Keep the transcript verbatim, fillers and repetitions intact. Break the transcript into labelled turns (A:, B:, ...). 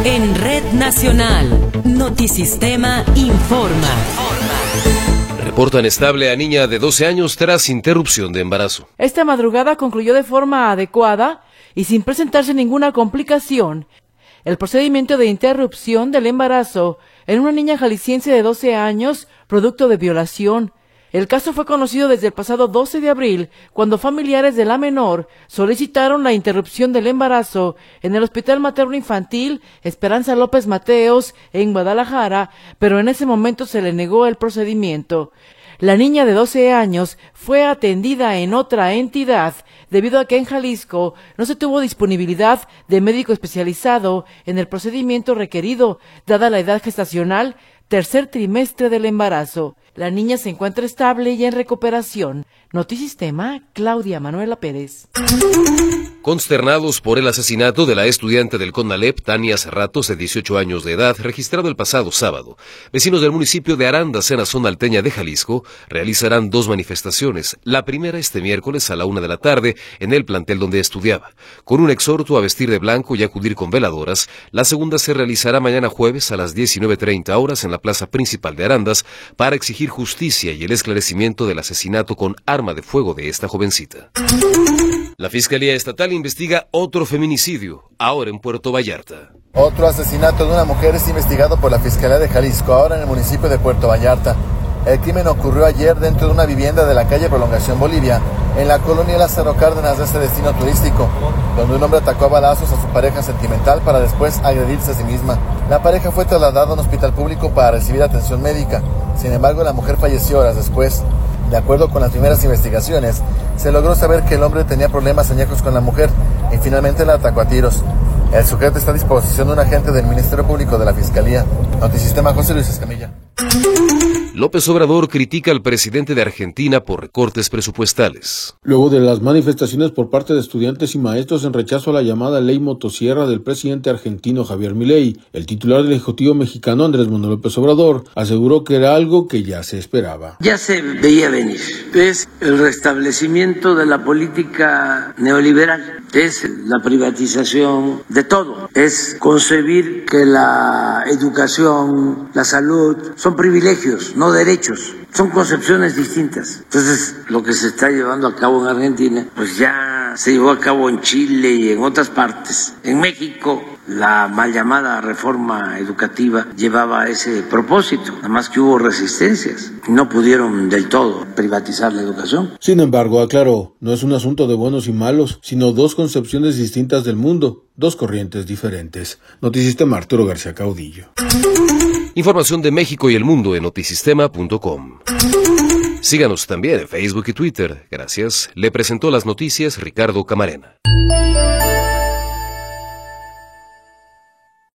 A: En Red Nacional, Notisistema informa.
B: Reportan estable a niña de doce años tras interrupción de embarazo.
C: Esta madrugada concluyó de forma adecuada y sin presentarse ninguna complicación el procedimiento de interrupción del embarazo en una niña jalisciense de doce años, producto de violación. El caso fue conocido desde el pasado doce de abril, cuando familiares de la menor solicitaron la interrupción del embarazo en el Hospital Materno Infantil Esperanza López Mateos en Guadalajara, pero en ese momento se le negó el procedimiento. La niña de doce años fue atendida en otra entidad debido a que en Jalisco no se tuvo disponibilidad de médico especializado en el procedimiento requerido, dada la edad gestacional, tercer trimestre del embarazo. La niña se encuentra estable y en recuperación. Notisistema, Claudia Manuela Pérez.
B: Consternados por el asesinato de la estudiante del CONALEP, Tania Cerratos, de dieciocho años de edad, registrado el pasado sábado, vecinos del municipio de Arandas, en la zona alteña de Jalisco, realizarán dos manifestaciones. La primera este miércoles a la una de la tarde en el plantel donde estudiaba, con un exhorto a vestir de blanco y acudir con veladoras. La segunda se realizará mañana jueves a las diecinueve treinta horas en la plaza principal de Arandas para exigir justicia y el esclarecimiento del asesinato con arma de fuego de esta jovencita. La Fiscalía Estatal investiga otro feminicidio, ahora en Puerto Vallarta.
D: Otro asesinato de una mujer es investigado por la Fiscalía de Jalisco, ahora en el municipio de Puerto Vallarta. El crimen ocurrió ayer dentro de una vivienda de la calle Prolongación Bolivia, en la colonia Lázaro Cárdenas de este destino turístico, donde un hombre atacó a balazos a su pareja sentimental para después agredirse a sí misma. La pareja fue trasladada a un hospital público para recibir atención médica. Sin embargo, la mujer falleció horas después. De acuerdo con las primeras investigaciones, se logró saber que el hombre tenía problemas añejos con la mujer y finalmente la atacó a tiros. El sujeto está a disposición de un agente del Ministerio Público de la Fiscalía. Notisistema, José Luis Escamilla.
B: López Obrador critica al presidente de Argentina por recortes presupuestales.
E: Luego de las manifestaciones por parte de estudiantes y maestros en rechazo a la llamada ley motosierra del presidente argentino Javier Milei, el titular del Ejecutivo mexicano Andrés Manuel López Obrador aseguró que era algo que ya se esperaba.
F: Ya se veía venir. Es el restablecimiento de la política neoliberal, es la privatización de todo, es concebir que la educación, la salud son privilegios, no derechos, son concepciones distintas. Entonces, lo que se está llevando a cabo en Argentina, pues ya se llevó a cabo en Chile y en otras partes. En México, la mal llamada reforma educativa llevaba ese propósito, nada más que hubo resistencias. No pudieron del todo privatizar la educación.
E: Sin embargo, aclaró, no es un asunto de buenos y malos, sino dos concepciones distintas del mundo, dos corrientes diferentes. Notisistema, Arturo García Caudillo.
B: Información de México y el mundo en notisistema punto com. Síganos también en Facebook y Twitter. Gracias. Le presentó las noticias Ricardo Camarena.